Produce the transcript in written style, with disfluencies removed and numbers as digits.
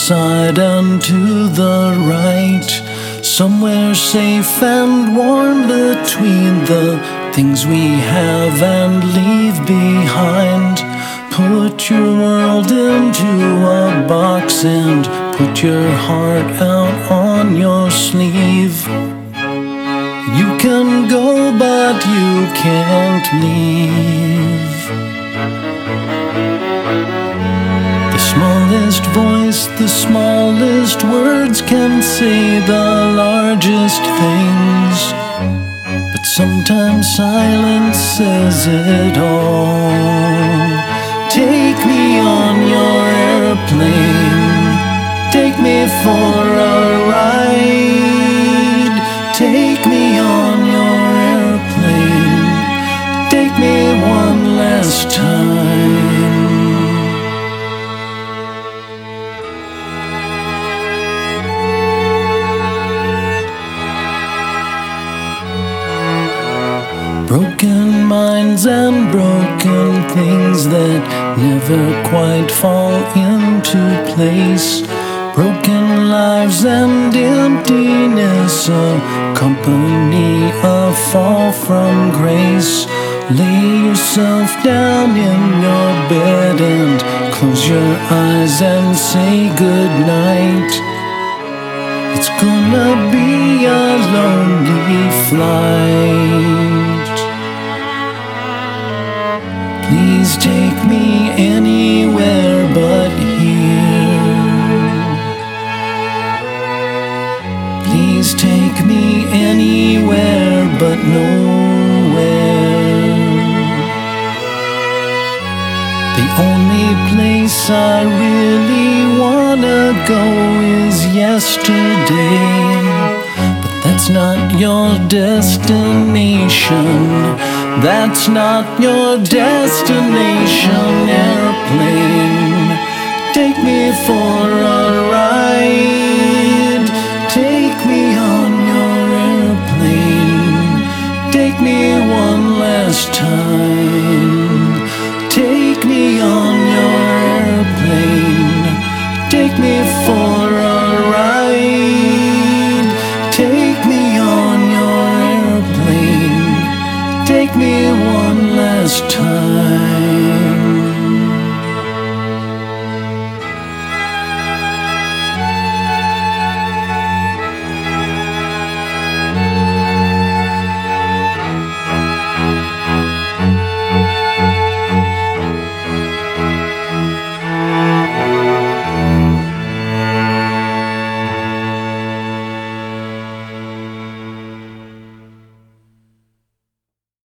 side and to the right, somewhere safe and warm between the things we have and leave behind. Put your world into a box and put your heart out on your sleeve. You can go, but you can't leave. The smallest voice, the smallest words can say the largest things, but sometimes silence says it all. Take me on your airplane, take me for a ride. Take me on your airplane, take me one last time. Broken minds and broken things that never quite fall into place. Broken lives and emptiness, a company, a fall from grace. Lay yourself down in your bed and close your eyes and say goodnight. It's gonna be a lonely flight. Please take me anywhere but here. Please take me anywhere but nowhere. The only place I really wanna go is yesterday. But that's not your destination. That's not your destination, airplane. Take me for a ride.